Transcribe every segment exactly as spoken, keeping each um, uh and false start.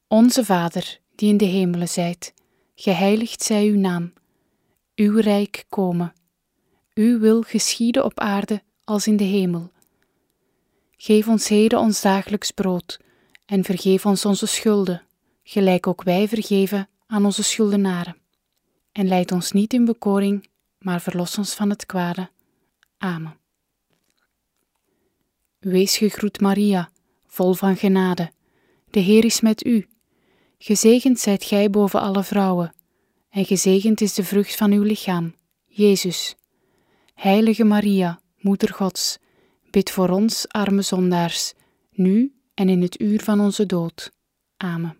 Onze Vader, die in de hemelen zijt, geheiligd zij uw naam. Uw rijk komen. Uw wil geschieden op aarde als in de hemel. Geef ons heden ons dagelijks brood en vergeef ons onze schulden, gelijk ook wij vergeven aan onze schuldenaren. En leid ons niet in bekoring, maar verlos ons van het kwade. Amen. Wees gegroet Maria, vol van genade. De Heer is met u. Gezegend zijt gij boven alle vrouwen, en gezegend is de vrucht van uw lichaam, Jezus. Heilige Maria, Moeder Gods, bid voor ons arme zondaars, nu en in het uur van onze dood. Amen.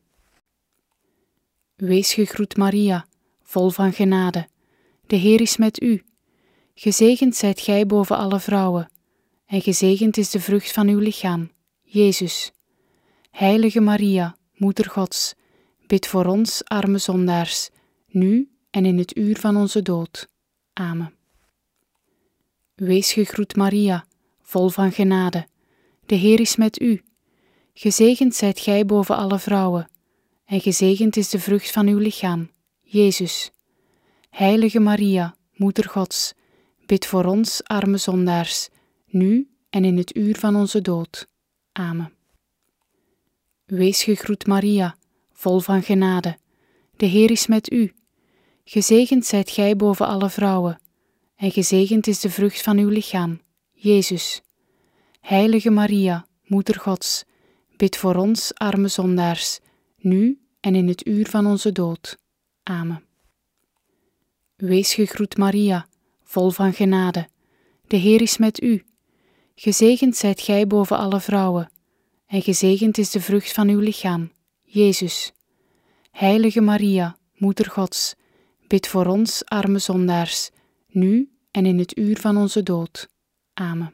Wees gegroet Maria, vol van genade. De Heer is met u. Gezegend zijt gij boven alle vrouwen, en gezegend is de vrucht van uw lichaam, Jezus. Heilige Maria, Moeder Gods, bid voor ons arme zondaars, nu en in het uur van onze dood. Amen. Wees gegroet Maria, vol van genade. De Heer is met u. Gezegend zijt gij boven alle vrouwen, en gezegend is de vrucht van uw lichaam, Jezus. Heilige Maria, Moeder Gods, bid voor ons arme zondaars, nu en in het uur van onze dood. Amen. Wees gegroet Maria, vol van genade. De Heer is met u. Gezegend zijt gij boven alle vrouwen, en gezegend is de vrucht van uw lichaam, Jezus. Heilige Maria, Moeder Gods, bid voor ons arme zondaars, nu en in het uur van onze dood. Amen. Wees gegroet Maria, vol van genade. De Heer is met u. Gezegend zijt gij boven alle vrouwen, en gezegend is de vrucht van uw lichaam, Jezus. Heilige Maria, Moeder Gods, bid voor ons arme zondaars, nu en in het uur van onze dood. Amen.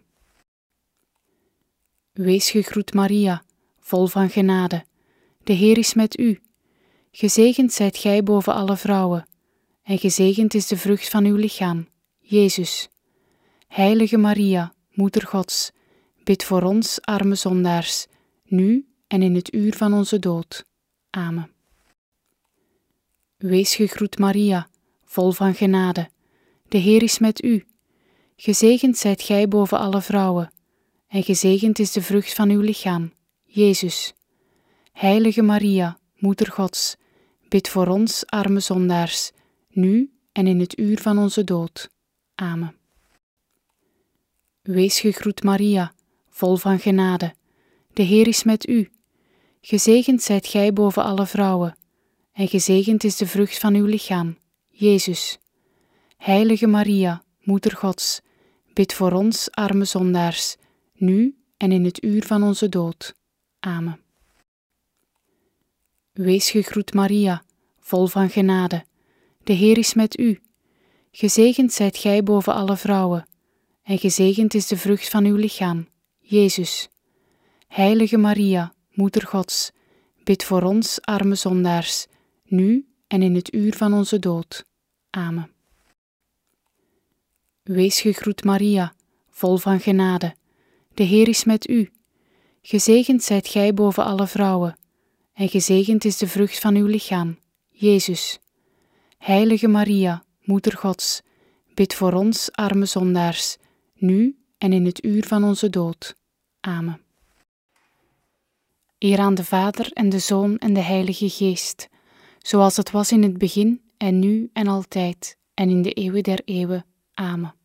Wees gegroet Maria, vol van genade. De Heer is met u. Gezegend zijt gij boven alle vrouwen, en gezegend is de vrucht van uw lichaam, Jezus. Heilige Maria, Moeder Gods, bid voor ons arme zondaars, nu en in het uur van onze dood. Amen. Wees gegroet Maria, vol van genade. De Heer is met u. Gezegend zijt gij boven alle vrouwen, en gezegend is de vrucht van uw lichaam, Jezus. Heilige Maria, Moeder Gods, bid voor ons arme zondaars, nu en in het uur van onze dood. Amen. Wees gegroet Maria, vol van genade. De Heer is met u. Gezegend zijt gij boven alle vrouwen, en gezegend is de vrucht van uw lichaam, Jezus. Heilige Maria, Moeder Gods, bid voor ons arme zondaars, nu en in het uur van onze dood. Amen. Wees gegroet Maria, vol van genade. De Heer is met u. Gezegend zijt gij boven alle vrouwen, en gezegend is de vrucht van uw lichaam, Jezus. Heilige Maria, Moeder Gods, bid voor ons arme zondaars, nu en in het uur van onze dood. Amen. Wees gegroet Maria, vol van genade. De Heer is met u. Gezegend zijt gij boven alle vrouwen, en gezegend is de vrucht van uw lichaam, Jezus. Heilige Maria, Moeder Gods, bid voor ons arme zondaars, nu en in het uur van onze dood. Amen. Eer aan de Vader en de Zoon en de Heilige Geest, zoals het was in het begin en nu en altijd en in de eeuwen der eeuwen. Amen.